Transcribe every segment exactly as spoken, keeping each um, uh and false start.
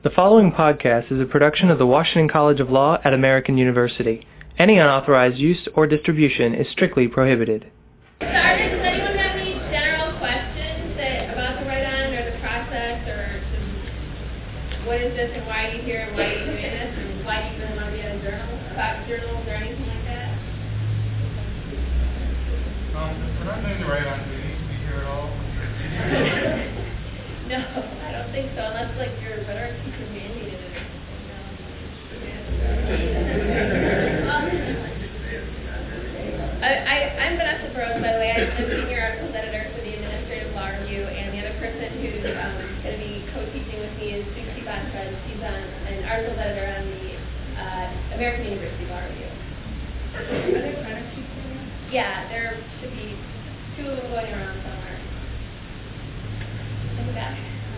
The following podcast is a production of the Washington College of Law at American University. Any unauthorized use or distribution is strictly prohibited. Started, does anyone have any general questions that, about the write-on or the process, or just what is this and why are you here and why are you doing this and why do you really want to be at a journal, about journals or anything like that? Um, we're not doing the write-on. Do we need to be here at all? No, I don't think so, unless like your rhetoric teacher mandated it. um, I, I, I'm Vanessa Burrows, by the way. I'm the senior articles editor for the Administrative Law Review, and the other person who's um, going to be co-teaching with me is Sushi Batra. She's on, an articles editor on the uh, American University Law Review. Are there credit sheets in there? Yeah, there should be two of them going around somewhere. In the back.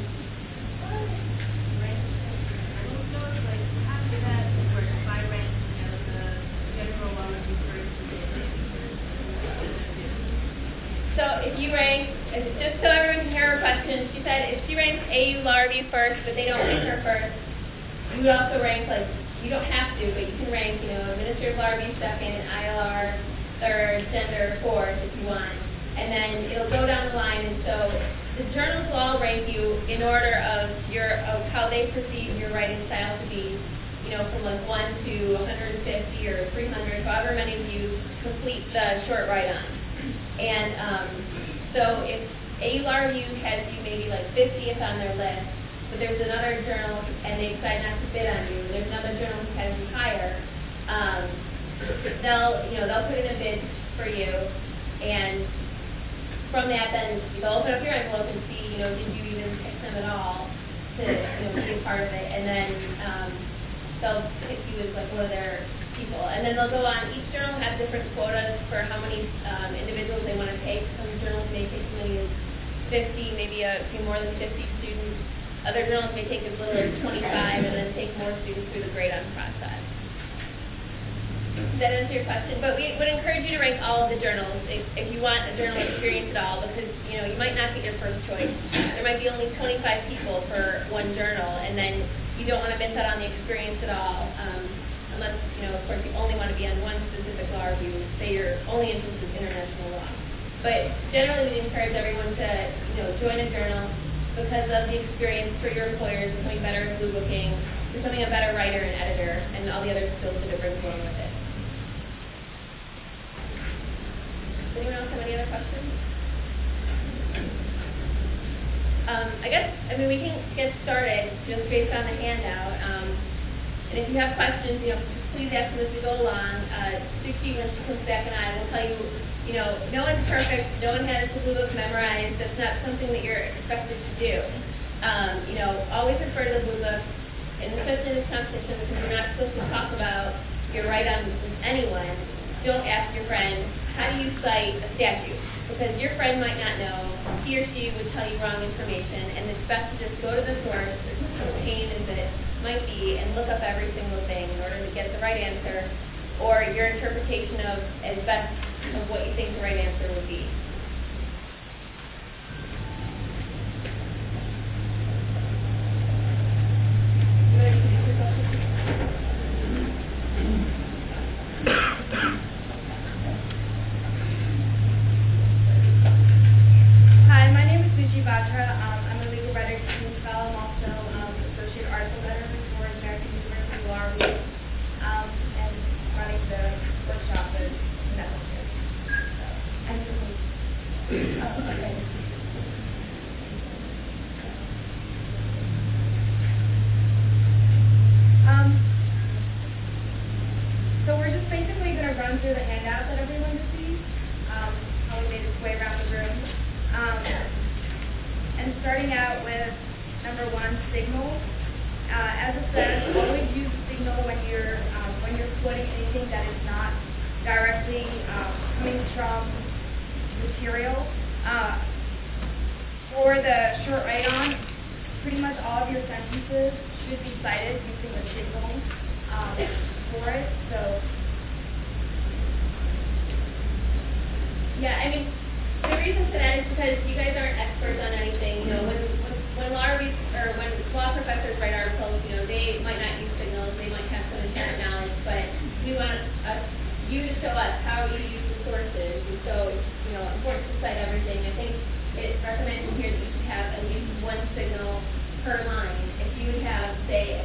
So if you rank, just so everyone can hear her question, she said if she ranks A U Law Review first, but they don't rank her first, you would also rank, like, you don't have to, but you can rank, you know, Administrative Law Review second, I L R third, Gender fourth if you want. And then it'll go down the line, and so the journals will all rank you in order of your of how they perceive your writing style to be, you know, from like one to one hundred fifty or three hundred, however many of you complete the short write-on. And um, so if A U Law Review has you maybe like fiftieth on their list, but there's another journal and they decide not to bid on you, there's another journal who has you higher, um, they'll you know they'll put in a bid for you, and from that, then they'll open up your envelope and see, you know, did you even pick them at all to, you know, be a part of it, and then um, they'll pick you as like one of their people, and then they'll go on. Each journal has different quotas for how many um, individuals they want to take. Some journals may take as many as fifty, maybe a few more than fifty students. Other journals may take as little as twenty-five, and then take more students through the grade-on process. Does that answer your question? But we would encourage you to rank all of the journals if, if you want a journal experience at all, because you know you might not get your first choice. There might be only twenty-five people for one journal, and then you don't want to miss out on the experience at all, um, unless you know, of course, you only want to be on one specific law review. Say your only interest is international law. But generally, we encourage everyone to you know join a journal because of the experience for your employers, becoming better at blue booking, becoming a better writer and editor, and all the other skills that it brings along with it. Does anyone else have any other questions? Um, I guess, I mean, we can get started just based on the handout. Um, and if you have questions, you know, please ask them as we go along. Uh, Sushi, when she comes back, and I will tell you, you know, no one's perfect. No one has the blue book memorized. That's not something that you're expected to do. Um, you know, always refer to the blue book, and especially in this competition, because you're not supposed to talk about your write-on with anyone. Don't ask your friend, how do you cite a statute? Because your friend might not know, he or she would tell you wrong information, and it's best to just go to the source, as pain as it might be, and look up every single thing in order to get the right answer, or your interpretation of as best of what you think the right answer would be. Yeah, I mean, the reason for that is because you guys aren't experts on anything. You know, when when, when law reviews or when law professors write articles,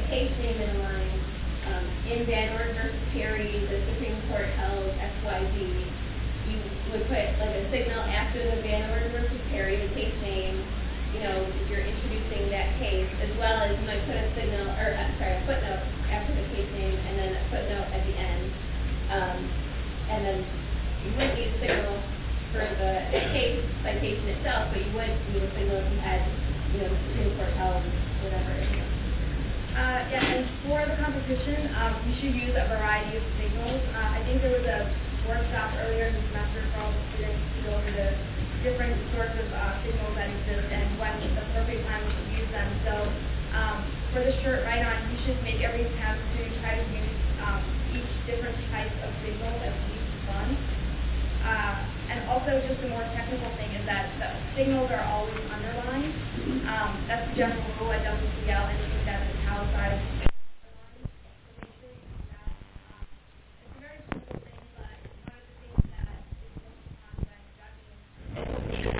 case name in a line. Um, in Van Orden versus Perry, the Supreme Court held X Y Z. You would put like a signal after the Van Orden versus Perry, the case name, you know, if you're introducing that case, as well as you might put a signal, or uh, sorry, a footnote after the case name, and then a footnote at the end. Um, and then you wouldn't need a signal for the case citation itself, but you would need a signal if you had, you know, the Supreme Court held, whatever. Uh, yeah, and for the competition, um, you should use a variety of signals. Uh, I think there was a workshop earlier in the semester for all the students to go over the different sorts of uh, signals that exist and when the appropriate time to use them. So um, for the shirt right on, you should make every attempt to try to use um, each different type of signal at least once. Uh, and also just a more technical thing is that the signals are always underlined. Um, that's the general rule at W C L, and you think that's italicized. It's a very simple thing, but one of the things that is most common when judging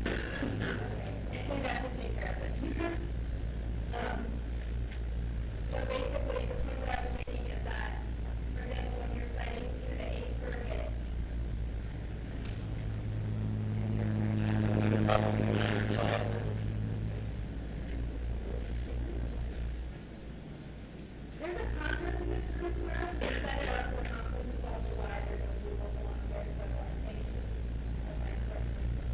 And that's to take care of it. um, so basically, the point that I was making is that, for example, when you're citing to the eighth circuit, there's a concept in this curriculum that set it up for conflict is also why there's a rule of law there, so I think that's my question.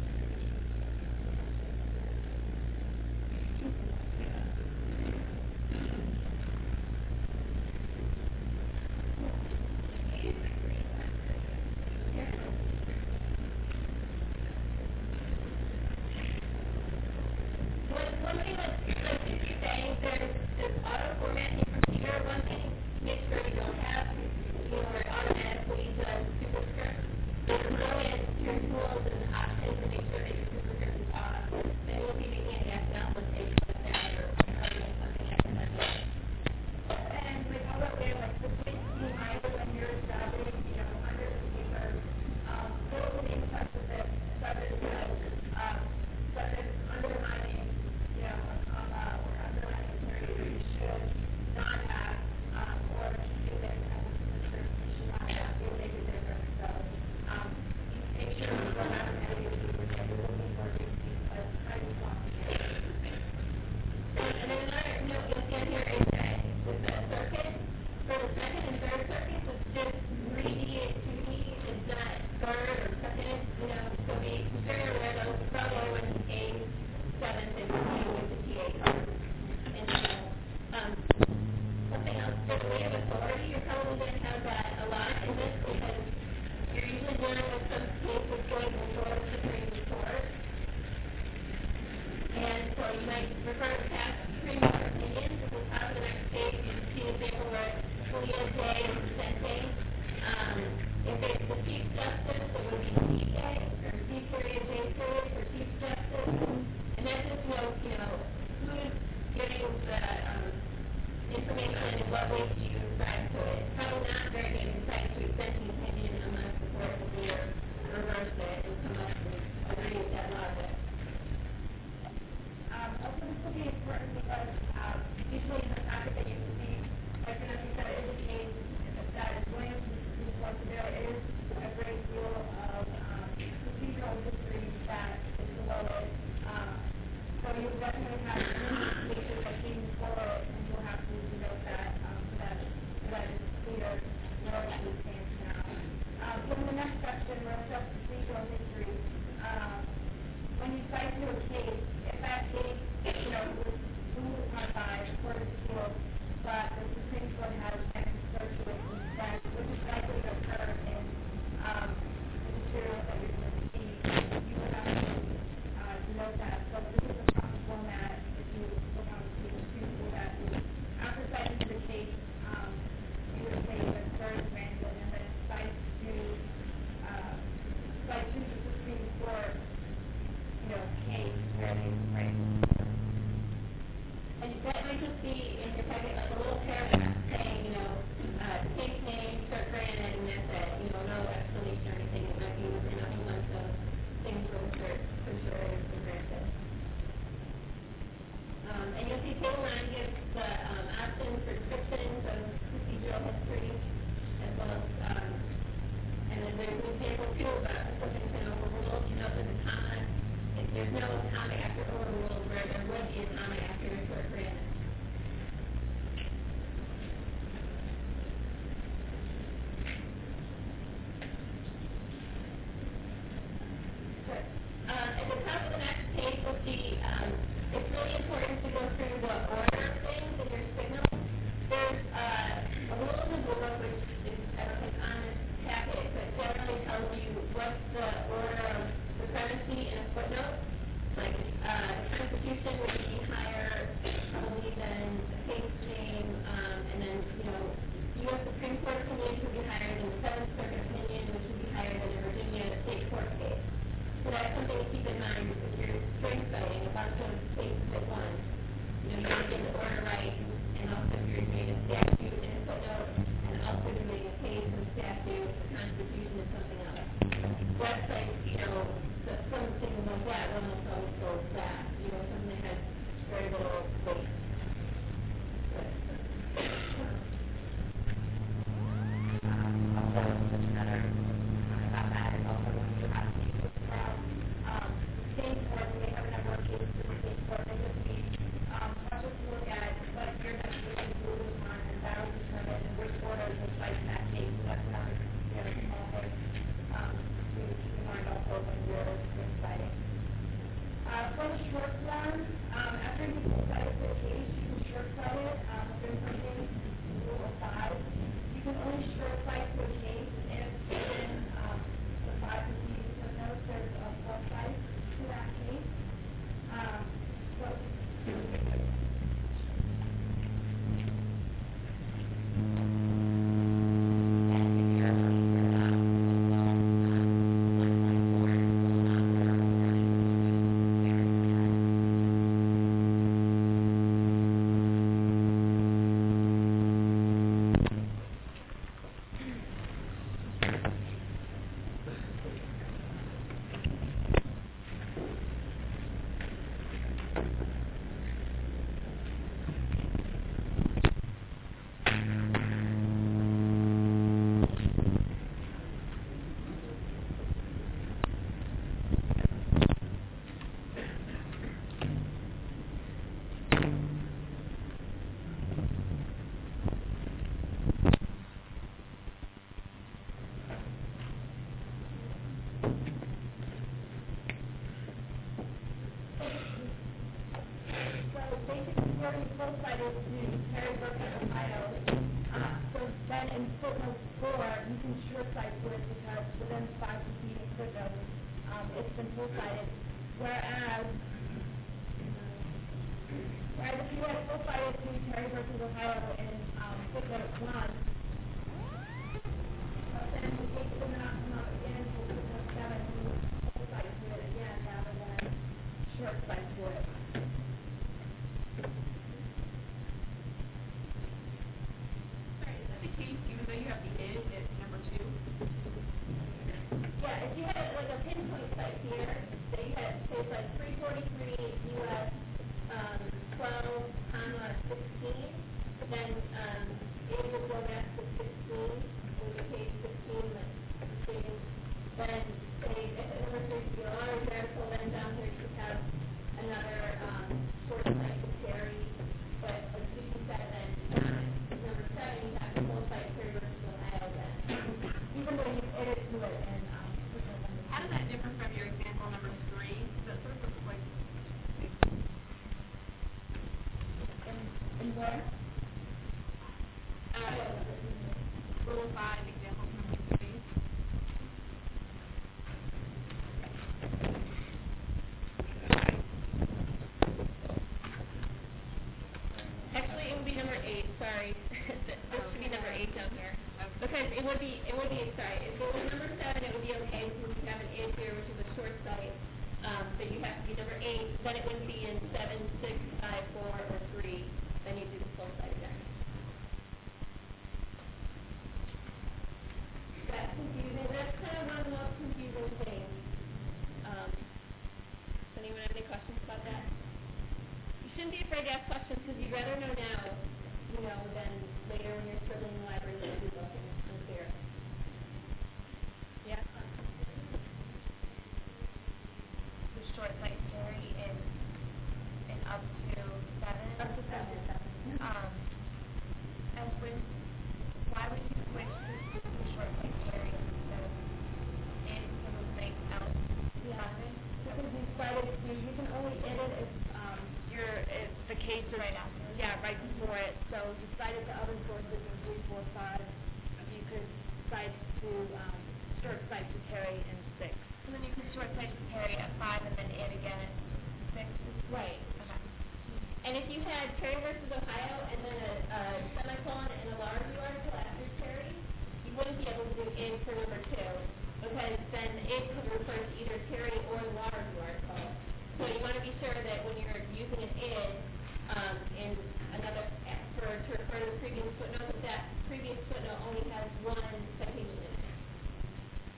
One, one thing that's like if you're saying there's this auto formatting procedure, one thing make sure you don't have, you know, where it automatically does superscript. Just go in your tools and options and make sure that your superscript is off. Then you'll be making any accidental mistakes like that or cutting something accidentally. And like all that way, like the things you might do when you're driving, you know, under the paper, um, little things such as this, such as, you know, um, such as underlining, you know, um, uh, or underlining a period you should not have, um, or should have as a superscript you should not have, it will make a difference. So, um, make sure you don't have any of these that you're looking for to see a highly complicated. And then another note you'll see on here is that with the circuit, for the second and third circuits, it's just three D and two D. It's not third or second, you know, so be very aware that it's probably when A seven and T with the T A card. And so, um, something else, for the weight of authority, you're probably going to have that a lot in this because you're usually dealing with some case that's going before the Supreme Court. And so you might refer to past Supreme Court opinions. At the top of the next page, you see an example where Scalia J is dissenting. Um, if it's the Chief Justice, it would be C J, or C period J period for Chief Justice. And that just notes, you know, who's giving the um, information and what way do you ascribe to it. It's probably not very good insight to extend the opinion unless the court will either reverse it and come up and agree with that logic. Um, also, this will be important because uh, usually in the packet that you receive, like you know, you said, indicates that it's going to be there is a great deal of um, procedural history that is below it. Um, so you definitely have any cases that came before it, and you'll have to note that um, so that so that it's clear where that stands now. Um, so in the next section, we'll discuss procedural history. Um, when you cite to a case, if that case, you know, was ruled upon by the Court of Appeals, but the Supreme Court has been searched with instead, which is likely to occur in um, the materials that you're going to receive, you would have to uh, note that. So this is the proper format if you look on page two for that. After citing to the case, um, you would say that third is granted, and then cite to uh, cite to the Supreme Court, you know, case, right? And that might just be in your packet, like a little paragraph saying, you know, uh, case name, cert granted, and that's it. You know, no explanation or anything. It might be within a whole bunch of things for the cert, for sure, is granted. Um, and you'll see table nine gives the um, options for descriptions of procedural history, as well as, um, and then there's an example too about something's been overruled. You know, there's a comma. If there's no comma after overruled, where there would be a comma after a cert granted. Uh, at the top of the next page, you'll see um, it's really important to go through the order of things in your signal. There's uh, a rule in the book, which is, I don't think, on this packet, but generally tells you what's the order of supremacy in a footnote. Like, uh, the Constitution would be higher, probably, than the case name, um, and then, you know, U S Supreme Court opinion would be higher than the Seventh Circuit opinion, which would be higher than the Virginia State Court case. So that's something to keep in mind if you're string citing a bunch of cases at once. You know, you want to get the order right, and also if you're doing a statute in a footnote, and also doing a case and statute, the Constitution is something else. Websites, you know, the something like that, one that's always so flat, you know, something that has very little weight.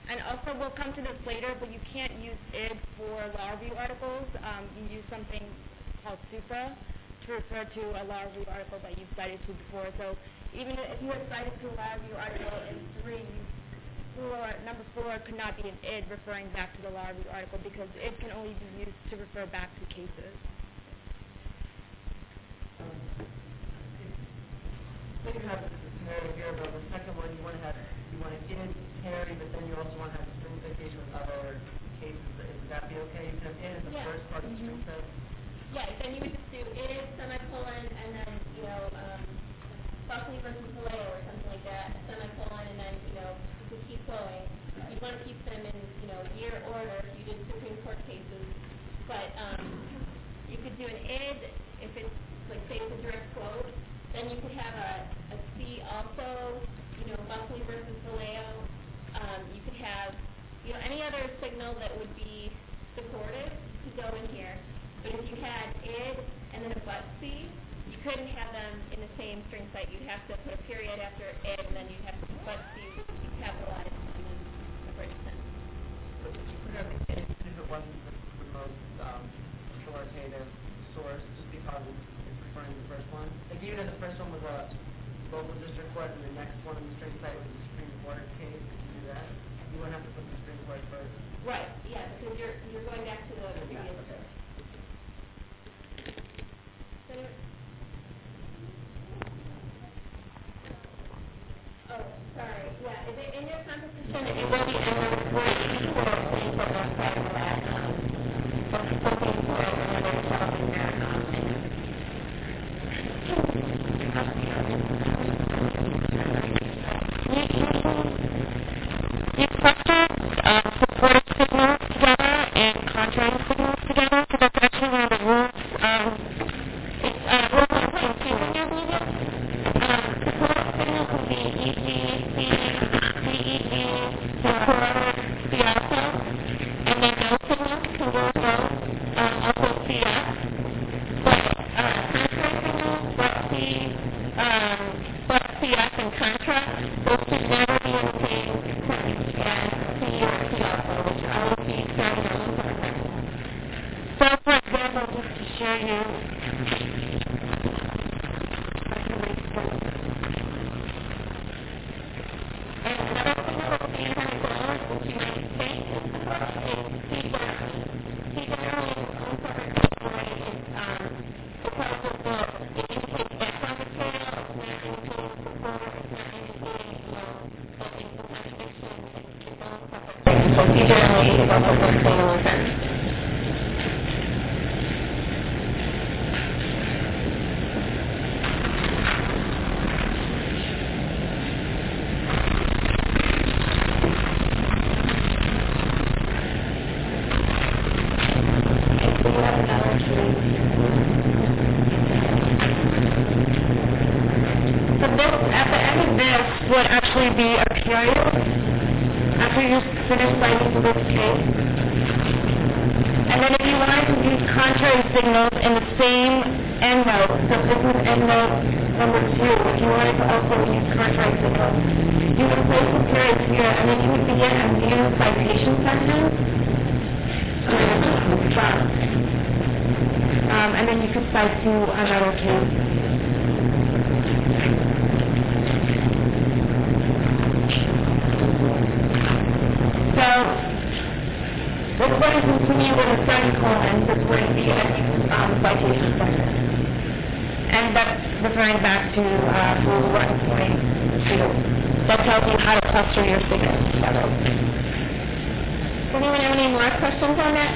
And also, we'll come to this later, but you can't use id for law review articles. Um, you use something called supra to refer to a law review article that you've cited to before. So even if you had cited to a law review article in three, four, number four could not be an id referring back to the law review article because id can only be used to refer back to cases. So you have this scenario here, but the second one you want to have you want to id Terry, but then you also want to have a string citation with other cases. Would that be okay? You can have id as the Yeah. first part of the string set. Yeah, then you would just do id, semicolon, and then, you know, um, Buckley versus Vallejo or something like that, a semicolon, and then, you know, you could keep going. You want to keep them in, you know, year order if you did Supreme Court cases. But um, you could do an id if it's, like, say it's a direct quote. Then you could have a, a C also, you know, Buckley versus Vallejo. Um, you could have, you know, any other signal that would be supportive to go in here. But if you had id and then a but C, you couldn't have them in the same string set. You'd have to put a period after id, and then you'd have to put but C capitalized and then a British sentence. But you could have id if it wasn't the, the most um, authoritative source, just because it's referring to the first one. Like even if the first one was a local district court, and the next one in the string set was a Supreme Court case, could you do that? You wouldn't have to put the Supreme Court first. Right. Yeah, because you're you're going back to the previous. Yeah, okay. Oh, sorry. Yeah, is it in your composition? It will be in the three for for the federal at um for Supreme Court and then following that um you cluster uh, supportive signals together and contrary signals together, so that's actually one of the rules. Um, it's uh, rule one point two in your media. Um, supportive signals will be E G, C, C E G, support, C also, and then no signals can go no, um, also C F. But uh, contrary signals, but C, um, but C F and contra, those should never be in the same sentence as C or C also, which I will be starting on the program. So, for example, just to show you, I can make sense. And another signal that C has on, which you might think is the first is C down. C down is also referred is um, because of the, it indicates background material, it's not indicating support, it's not indicating, you know, something for contradiction, it's all separate. So C generally is also the same offense. Would actually be a period after you finish citing this case. And then if you wanted to use contrary signals in the same endnote, so this is endnote number two, if you wanted to also use contrary signals, you would place the periods here, and then you would begin a new citation sentence. Um, and then you could cite to another case. So, this one is continue with a semicolon, this would be a um, citation sentence. And that's referring back to uh, rule one point two. That tells you how to cluster your signals together. Does anyone have any more questions on that?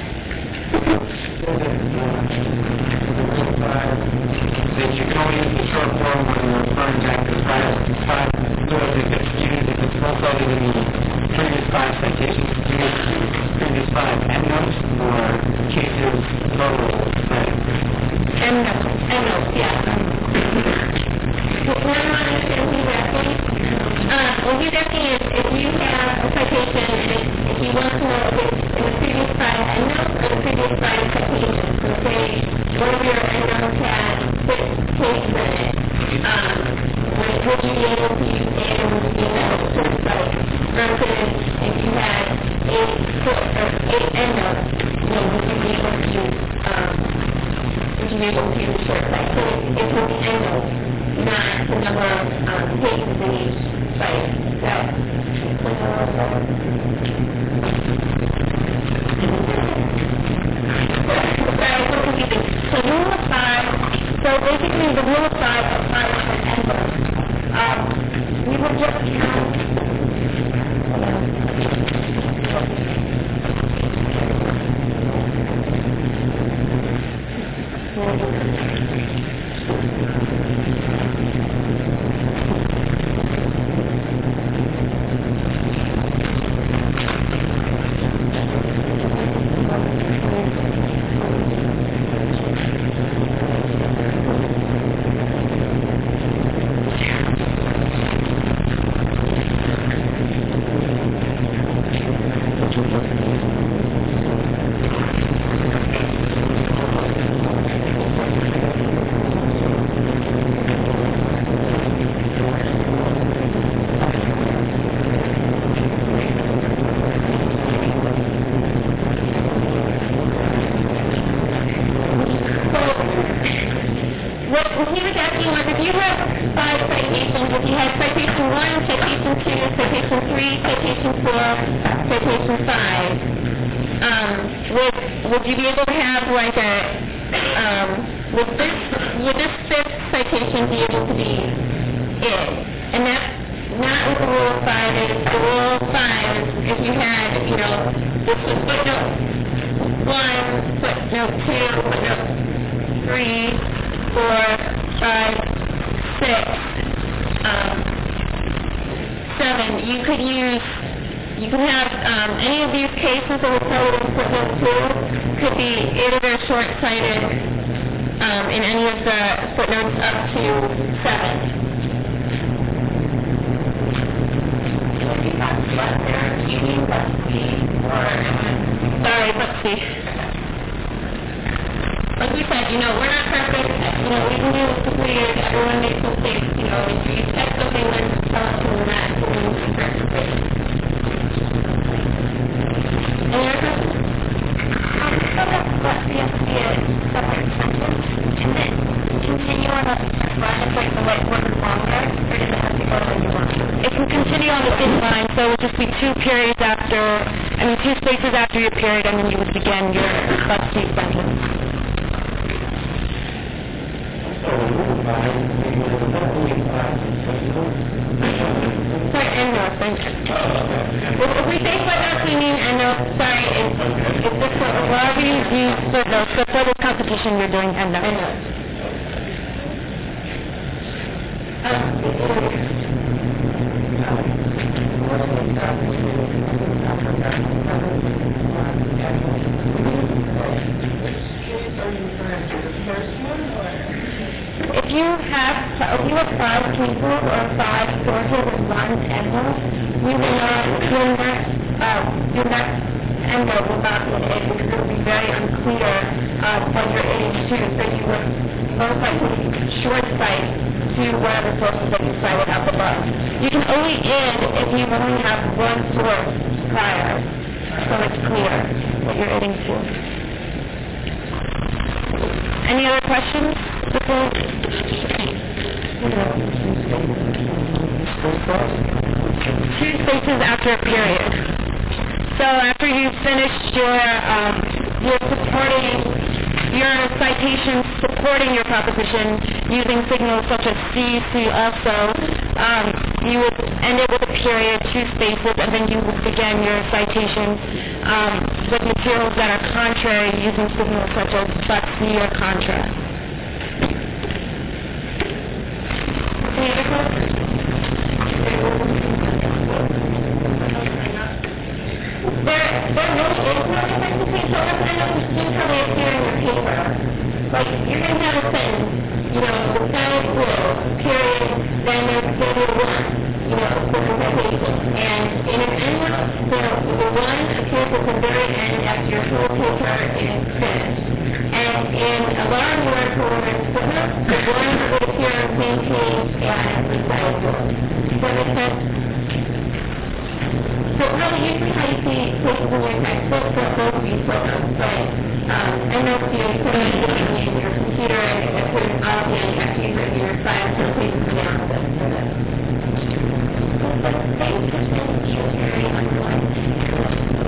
That you can only use the short form when you're referring back to five, five, so if it's used, if it's both cited in the previous five citations, you use previous five endnotes or cases total, right? Endnotes, endnotes, yeah. What I want to understand what he's asking, uh, what he's asking is if you have a citation and it, if you want to know if it's in the previous five endnotes or the previous five citations. So say one of your endnotes had six cases in it, um, would you be able to use and, you know, sort of like versus if you had basically the rule of five applies to endless. Um, we would just count. Using signals such as C, C also, um, you would end it with a period, two spaces, and then you would begin your citation um, with materials that are contrary using signals such as but, C, or contra. Any other questions? There, there really is no difference between short and long. Here's how they appear in your paper. Like, you're going to have a sentence. You know, the sentence will, period, then there's period one, you know, for citation. And in an endnote, the, the one appears at the very end after your whole paper is finished. And in a long word forward footnote, the one would appear on the same page as the side board. Does that make sense? So really, usually how you see places in your textbook for both of these footnotes, but um, endnotes you put it in your computer and put it all in after you've written your file for places of analysis.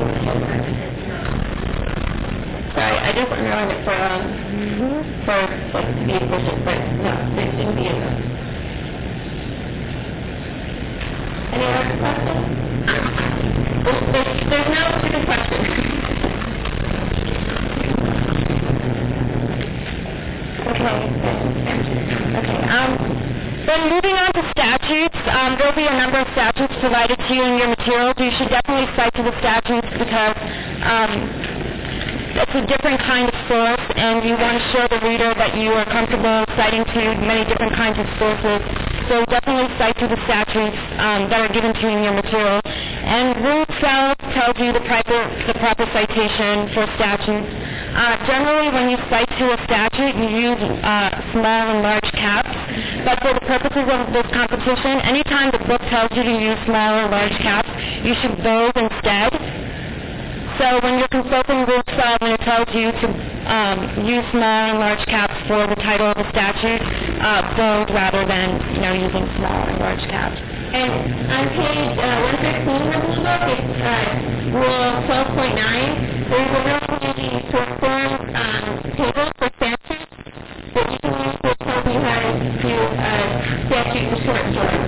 Sorry, I just underlined it for um, for like to be efficient, but no, there shouldn't be enough. Any other questions? There's, there's, there's no stupid question. Okay. Okay. Um, then moving on to statutes, um, there will be a number of statutes provided to you in your materials. You should definitely cite to the statutes because um, it's a different kind of source, and you want to show the reader that you are comfortable citing to many different kinds of sources. So definitely cite to the statutes um, that are given to you in your material. And Rule twelve tells you the proper, the proper citation for statutes. Uh, generally, when you cite to a statute, you use uh, small and large caps. But for the purposes of this competition, anytime the book tells you to use small or large caps, you should bold instead. So when you're consulting Rule twelve and it tells you to um, use small and large caps for the title of the statute, uh, bold rather than, you know, using small and large caps. And on page uh, one fifteen of the book, it's uh, Rule twelve point nine. There's a really short form um, table for statutes that you can use that tells you how to do uh, statute in short form.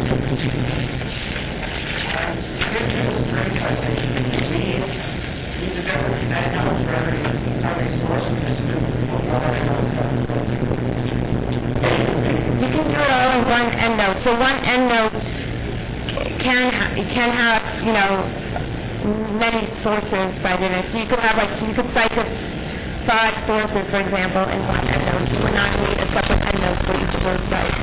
You can do it all in one endnote. So one endnote can ha- can have, you know, many sources cited. So you could have like you could cite five sources, for example, in one endnote. You would not need a separate endnote for each of those sites.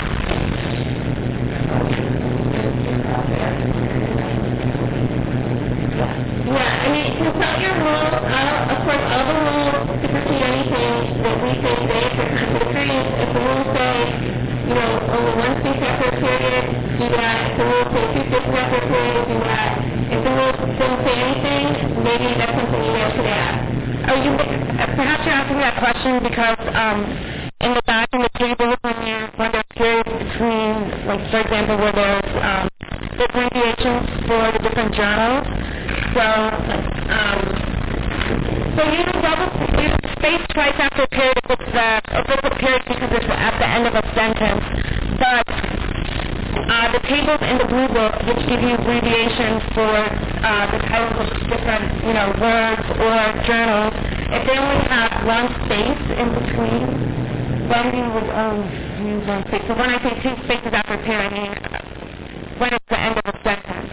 Yeah, I mean, consult your rules. Uh, of course, all the rules supersede anything that we say today for consideration. If the rules say, you know, only one space after a period, do that. If the rules say two spaces after a period, do that. If the rules don't say anything, maybe that's something you guys should ask. Are you, perhaps you're asking that question because um, in the back in the table when you when there's periods between, like for example, where there's um, the abbreviations for the different journals. So, um, so you double you space twice after a period if it's uh, if it's a period because it's at the end of a sentence. But uh, the tables in the blue book, which give you abbreviations for uh, the titles of different, you know, words or journals, if they only have one space in between, then you would only use one space. So when I say two spaces after a period, I mean when it's the end of a sentence.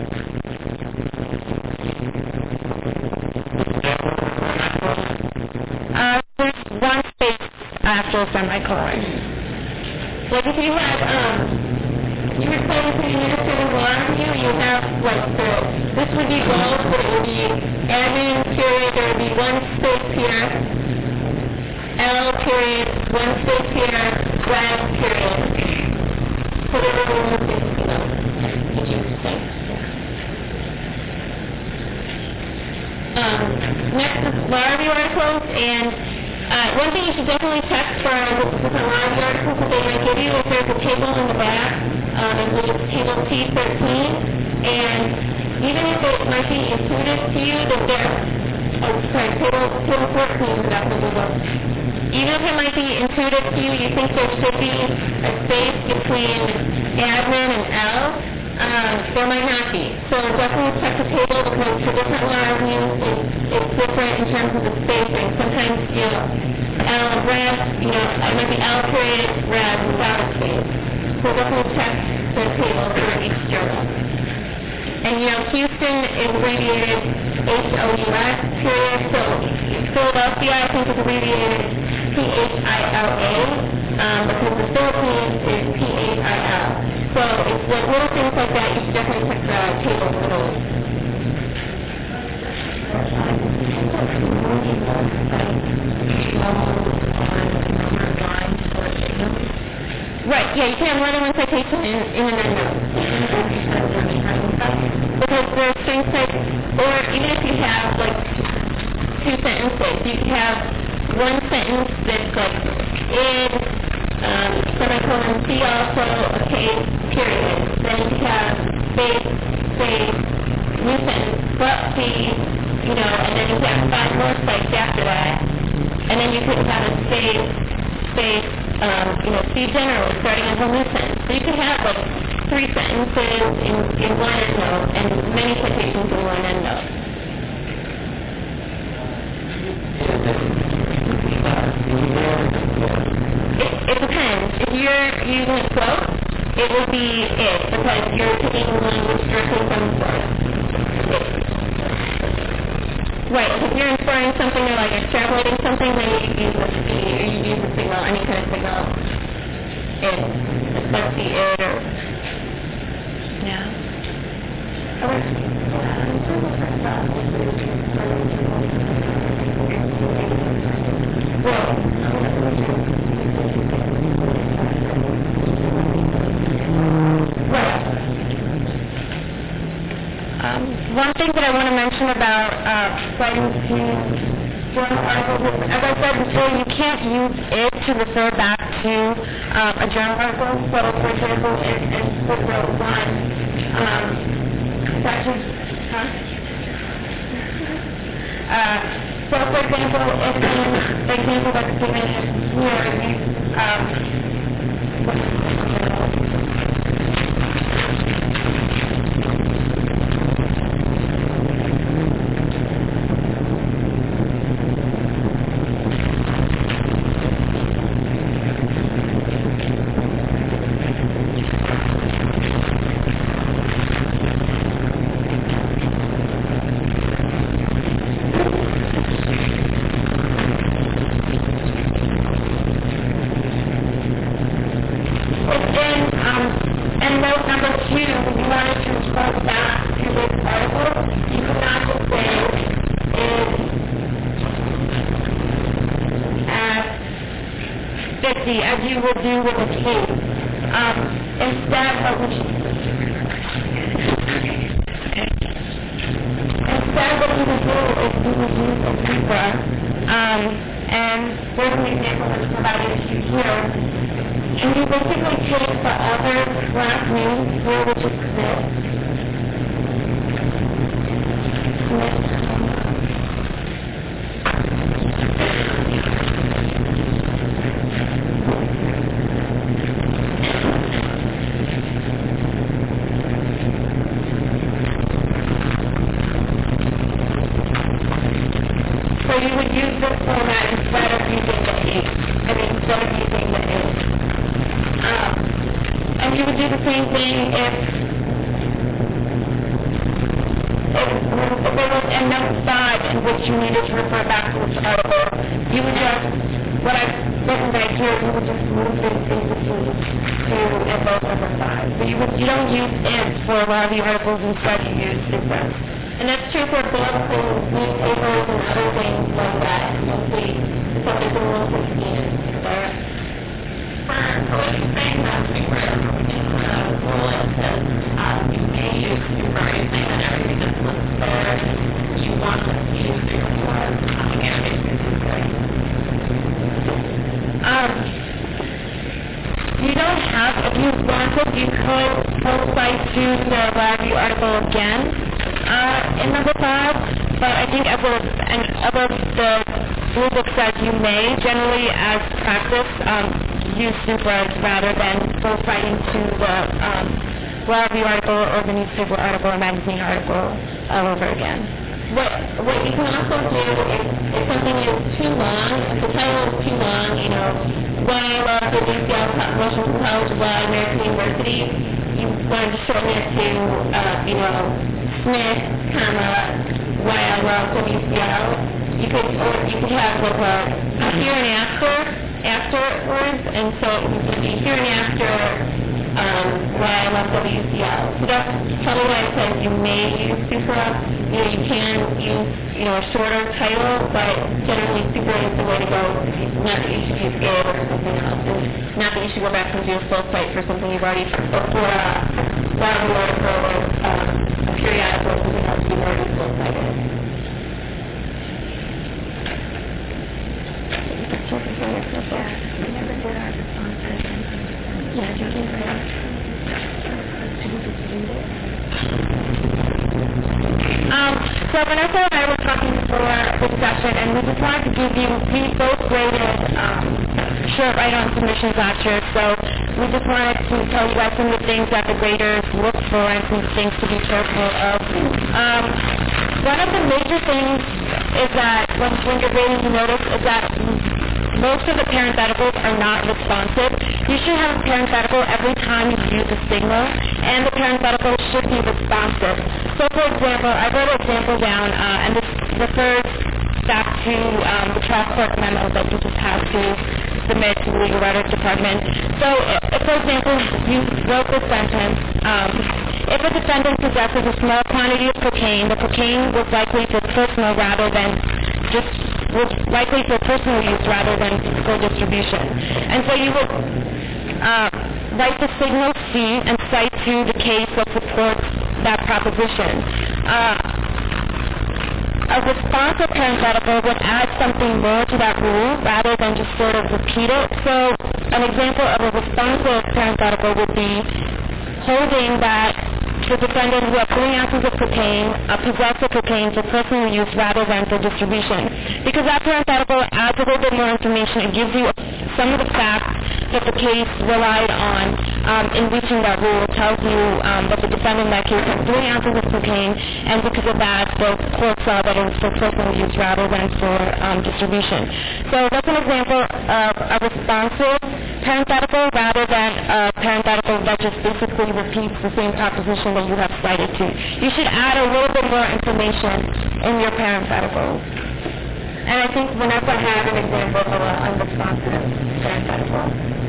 Uh, there's one space after a semicolon. Like if you had, um, you were saying to the administrative law review, you have like the, this would be bold, but it would be admin period, there would be one space here, L period, one space here, grad period. So there would be one space, you know, each space. Um, next is law review articles, and uh, one thing you should definitely check for the different law review articles that they might give you is there's a table in the back, um, I believe it's table T thirteen, and even if it might be intuitive to you that there, oh sorry, table, table fourteen is after the book. Even if it might be intuitive to you, you think there should be a space between admin and L, Um, there might not be. So definitely check the table because for different law reviews, it's, it's different in terms of the spacing. Sometimes, you know, L red, you know, it might be L period, red, without a space. So definitely check the table for each journal. And, you know, Houston is abbreviated H O U S period. So Philadelphia, I think, is abbreviated P H I L A, um, because the Philippines is P H I L. So it's like little things like that, you should definitely check the table for those. Right, yeah, you can have more than one citation in, in an endnote. Because there's things like, or even if you have like two sentences, you can have one sentence that's like in, um, semicolon, see also, okay, period. Then you have space, space, new sentence, but see, you know, and then you have five more sites after that. And then you could have a space, space, um, you know, speed general, starting a whole new sentence. So you could have like three sentences in, in one endnote and many citations in one endnote. It, it depends. If you're using a quote, it will be it, because you're taking language directly from the source. Right, if you're inferring something or like extrapolating something, then you use a speed, or you use a signal, any kind of signal. It, let's see, it, or, yeah. Um, one thing that I want to mention about uh, citing to journal articles is, as I said before, you can't use it to refer back to um, a journal article. So, for example, in, in footnote one, um, section, huh? Uh, so, for example, if in the example that's given here, you, um, as you would do with a case. Um, instead, what we instead what we would do is we would use a zebra, um, and there's an example that's provided to you here. And you basically take the other last name here, which is Smith. Smith. For a lot of the articles instead you use zebra. And that's true for bulletins, newspapers, and other things like that. You'll see something a little confusing there. For anything that's zebra in the rule, it says um, you may use zebra anything and everything that's listed there. You want to use zebra for um, animation zebra. Um, you don't have, if you wanted, you could post cite to the LabVIEW article again uh, in number five, but I think as of, and above the rule book says you may, generally as practice, um, use supras rather than post citing to the um, LabVIEW article or the newspaper article or magazine article all over again. What what you can also do is if something is too long, if the title is too long, you know, why I love the U C L Russian College of Law, American University, you want to shorten it to, uh, you know, Smith, comma, why I love W C L. You could, or you could have like a, a here and after, afterwards, and so it would be here and after, um, why I love W C L. So that's probably why I said you may use supra. You know, you can use, you know, a shorter title, but generally supra is the way to go. Not that you should use Gale or something else. And not that you should go back and do a full cite for something you've already, or for a LabVIEW article or um, a periodical or something else you've already full cited. Um, so Vanessa and I were talking before the session question, and we just wanted to give you, we both graded um, short write-on submissions last year, so we just wanted to tell you guys some of the things that the graders look for and some things to be careful of. Um, one of the major things is that when, when you're grading, you notice is that most of the parentheticals are not responsive. You should have a parenthetical every time you use a signal, and the parenthetical should be responsive. So, for example, I wrote an example down, uh, and this refers back to um, the trial court memo that you just have to submit to the legal writers department. So, if, for example, you wrote this sentence, um, if a defendant possesses a small quantity of cocaine, the cocaine was likely for personal rather than just was likely for personal use rather than for distribution. And so you would uh, write the signal C and cite to the case that supports that proposition. Uh, a responsive parenthetical would add something more to that rule rather than just sort of repeat it. So an example of a responsive parenthetical would be holding that the defendant who had three ounces of cocaine uh, possessed the cocaine for personal use rather than for distribution. Because that parenthetical adds a little bit more information and gives you some of the facts that the case relied on um, in reaching that rule. It tells you um, that the defendant in that case had three ounces of cocaine, and because of that, the court saw that it was for personal use rather than for um, distribution. So that's an example of a responsive parenthetical rather than a parenthetical that just basically repeats the same proposition that you have cited to. You should add a little bit more information in your parenthetical. And I think Vanessa had an example of an unresponsive parenthetical.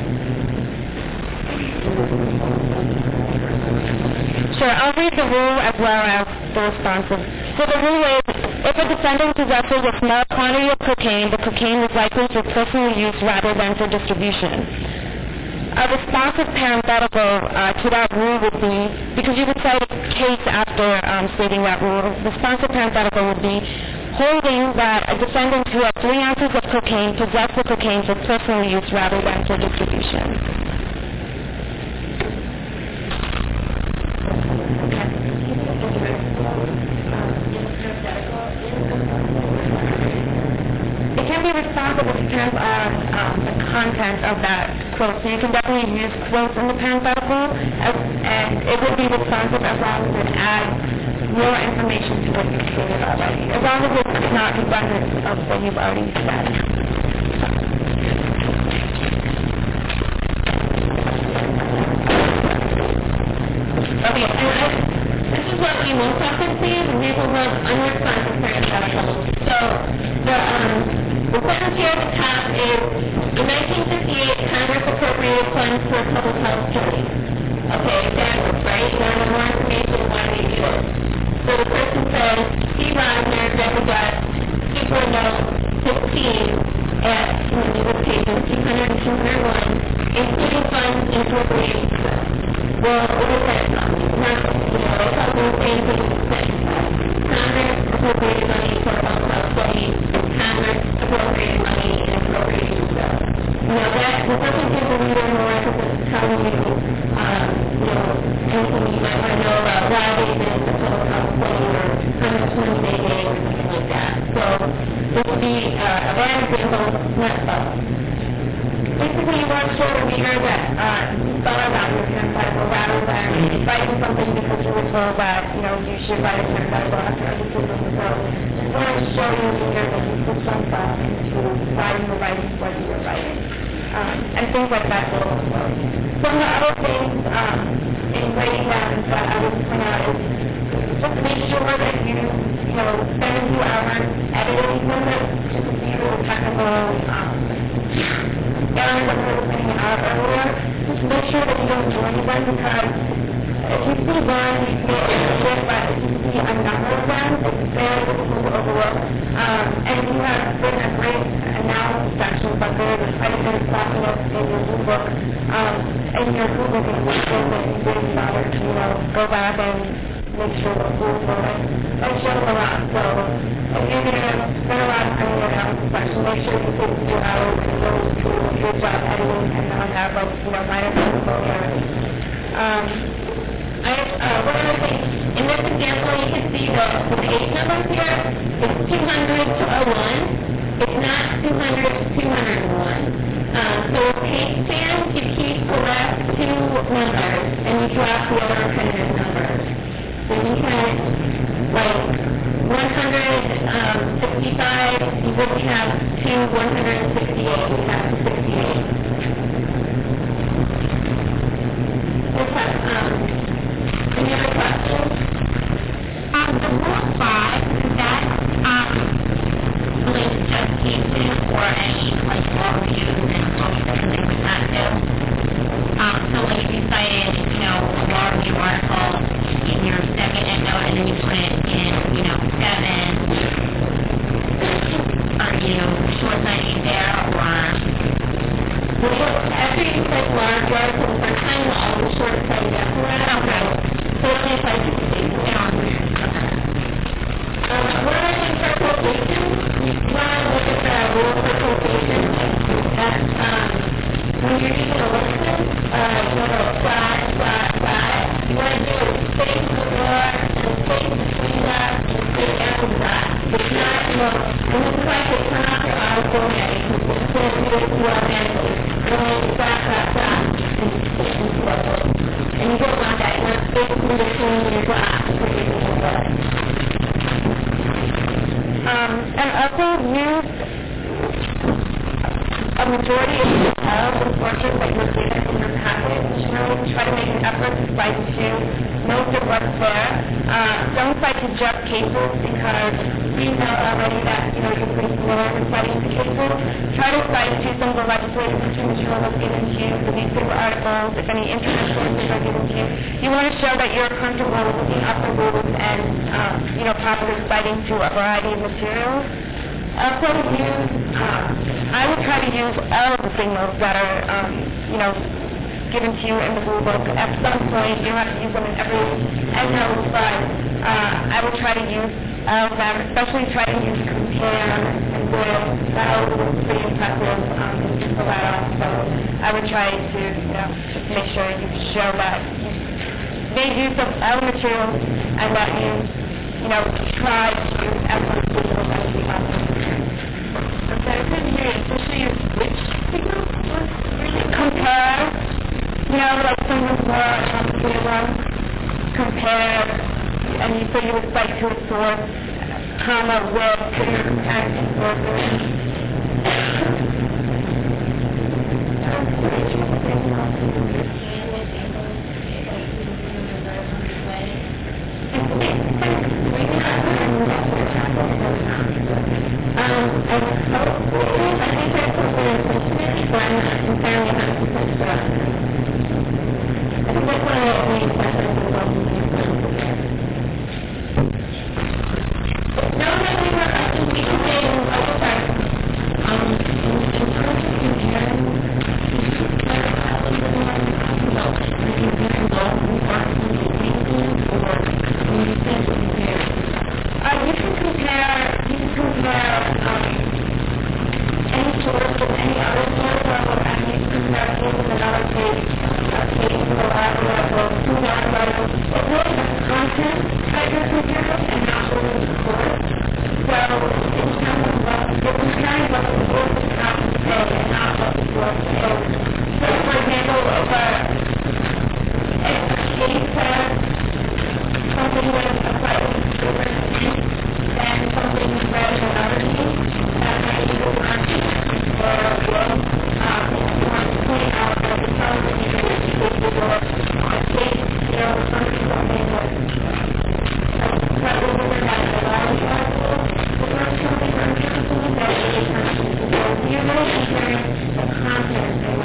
Sure, I'll read the rule as well as the responsive. So the rule is, if a defendant possesses a small quantity of cocaine, the cocaine is likely for personal use rather than for distribution. A responsive parenthetical uh, to that rule would be, because you would cite a case after um, stating that rule, a responsive parenthetical would be holding that a defendant who had three ounces of cocaine possessed the cocaine for personal use rather than for distribution. It can be responsive, it depends on um, the content of that quote. So you can definitely use quotes in the parenthetical, as, and it would be responsive as long as it adds more information to what you've stated already, as long as it's not redundant of what you've already said. Okay, and I, this is what we most often see, examples of unresponsive parentheticals. So the um, the sentence here at the top is, in nineteen fifty-eight, Congress appropriated funds for public health studies. Okay, examples, right? You want more information, why they do it. So the person says, Steve Rosner, Deborah Dutt, super note fifteen at, when you would page two hundred and two hundred one, including funds in appropriations. Well, what is that? Nothing. You know, it's all the same thing you said. Congress appropriated money for public health studies. Congress appropriated money in appropriations bills. You know, that, the person gives a reader more because it's telling you, um, you know, anything you might want to know about why they did the public health study or how much money they gave or something like that. So, this would be uh, a bad example, not uh, basically you want to show the reader that uh, you thought about your parenthetical rather than writing something because you were told that, you know, you should write a parenthetical after every decision. So just want to show the reader that you put some thought into why you were writing what you were writing. Um, and things like that will flow. Some of the other things um, in writing down that I would point out is just make sure that you, you know, spend a few hours editing them, just to see the technical um, errors that we were pointing out earlier. Just make sure that you don't do any of them, because if you see one, you may shift, but if you see a number of them, it's very difficult to overlook. Um, and you have written a great analysis section, but there is quite a bit of documents in your Google book, um, in your Google book that you didn't bother to, you know, go back and make sure the rules were right. That shows a lot. So if you're going to spend a lot of time in your analysis section, make sure you take a few hours and really do a good job editing and not have, like, you know, minor technical errors. Um, I, uh, one other thing, in this example, you can see the, the page numbers here. It's two hundred to oh one. what we have two one hundred sixty-eight, we have sixty-eight. We'll have, um, any other questions? Um, the rule five, that, um, relates to cases or any, like, law reviews and social and things like that, too. Um, so, like, if you cited, you know, a law review article in your second endnote, and then you put it in, you know, seven, are you short-sighting there, or? Well, after you click large article the first time, we'll always short-sighted after that. Okay. So it's just like, you know, um, what I think for quotation, you want to look at the rule for quotation. That's, um, when you're using a listen, uh, you want to go flat, flat, flat. You want to do it space before, and space between that, and space after that. It's not, you know, and this is why they turn off your auto formatting, because it's going to do it automatically. You want to flat, flat, flat, and space and slow. And you don't want that. You want space in between your glass, so you can do that. Um, and also use a majority of the files and sources that you're given in your package. Really try to make an effort to cite to most of what's there. Uh, don't cite to just cases because we know already that you know you're pretty familiar with citing to cases. Try to cite to some of the legislative history material that's given to you, the newspaper articles, if any internet sources are given to you. You want to show that you're comfortable with looking up the rules and um, you know properly citing to a variety of materials. Also use, uh, I would try to use all of the signals that are, um, you know, given to you in the rule book. At some point, you don't have to use them in every endnote, but uh, I would try to use all of them, especially try to use compare and will. That always was pretty impressive um, to pull that off. So I would try to, you know, just make sure you show that you made use of all materials and that you, you know, try to use as much signals as you possibly can. Okay, I couldn't hear you. Especially use which signals? Compare, you know, like some of the more complicated ones. Compare, and you so you would cite to a source, comma, with, and you're comparing two sources. Um, and hopefully, I think there's something in when I'm fairly happy with that. I think that's one of the main questions involved in this. No, no, we were, I think we can say, oh, sorry. Um, in terms of comparing, like, how do you want to know, are you very low in parts of the painting, or when you say compare? Uh, you can compare, you can compare, um, any source with any other source, or I mean, you can compare a case with another case, a case with a library article, two library articles. It really is the content that you're comparing, and not really the source. So, in terms of what, you're comparing what the source is trying to say, and not what the source is. So, for example, if a, if a case says something with a slightly different thing, than something read in another case, that might be the content, or will, um, if you want to point out that the tone that you get to cases, or on a case, you know, something, something with a slightly different methodology article, the first something from something that is different. So you're really comparing the content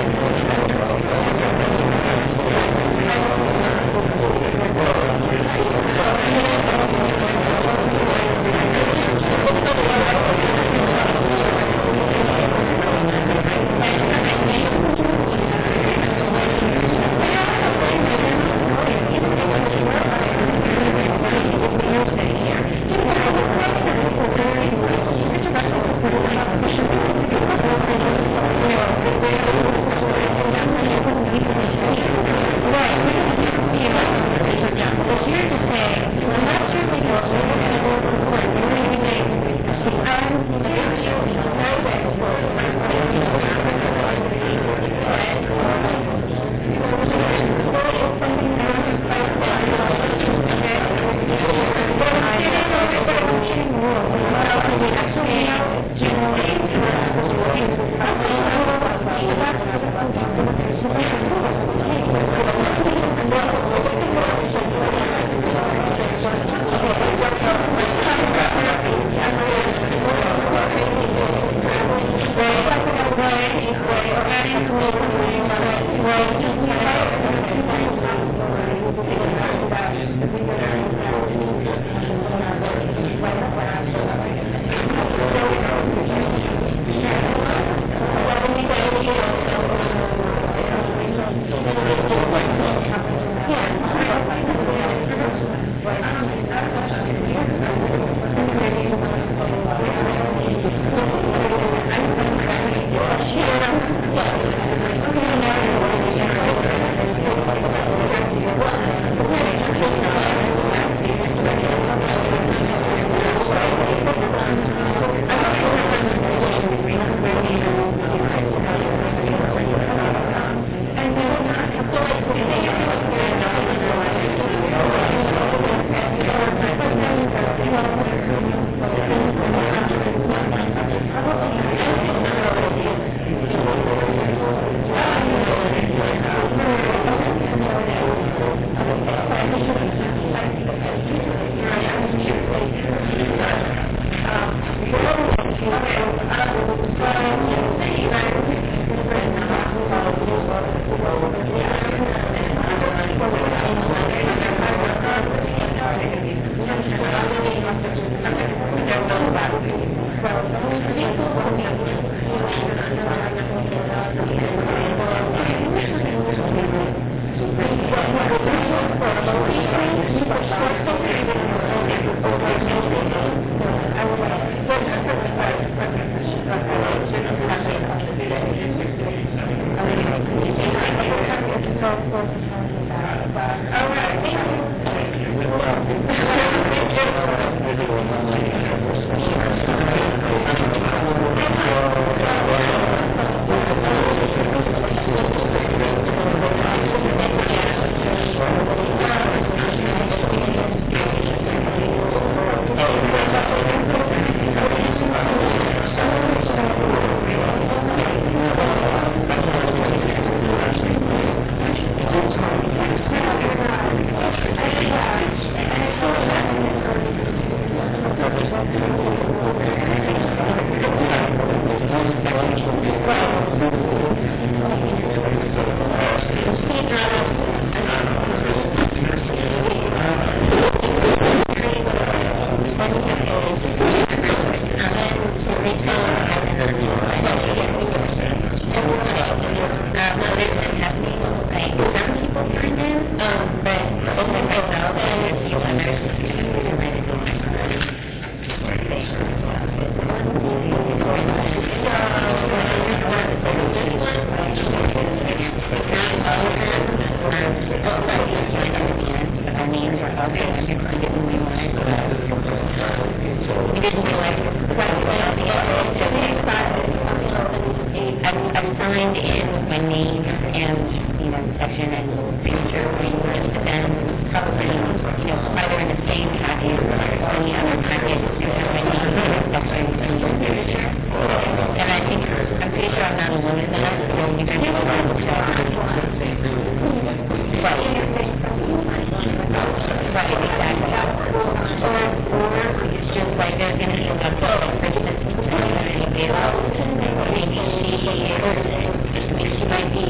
Maybe she, or maybe she might be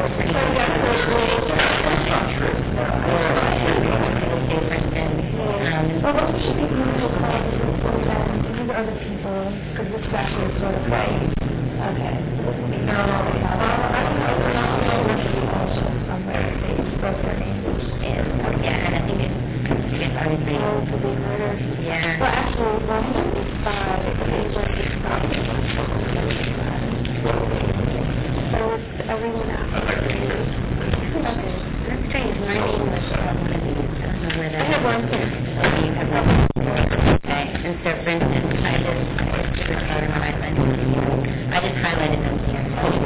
pretty much that's not true. Or, say, for instance, um, well, what we should be doing is like, these are other people, because this actually is sort of right. Okay. No, I don't know. We're not also somewhere they spoke their names. And, yeah, and I think it's, it's honestly, yeah. Well, actually, one fifty-five, it was fifty-five. So it's everyone else. Okay. That's strange. My name was um, one of these. I don't know where that is. I have one here. Okay, you have one. Okay. And so, for instance, I just, I just did a card on my list. I just highlighted them here.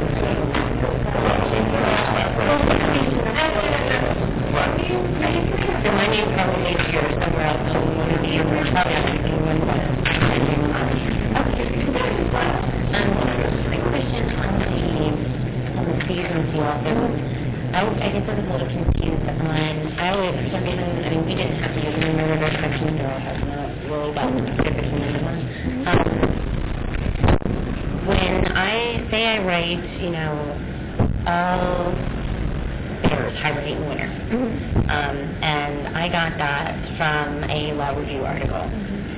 So my name probably is here somewhere else. So one of you were probably asking one of them. Okay. Um, a question on the on the fees and the office. I, I guess I was a little confused on. I always, for some reason, I mean, we didn't have to use any reverse sections, or I have not worried about the specifics in this one. Um, when I say I write, you know, all bears hibernate in winter, um, and I got that from a law review article.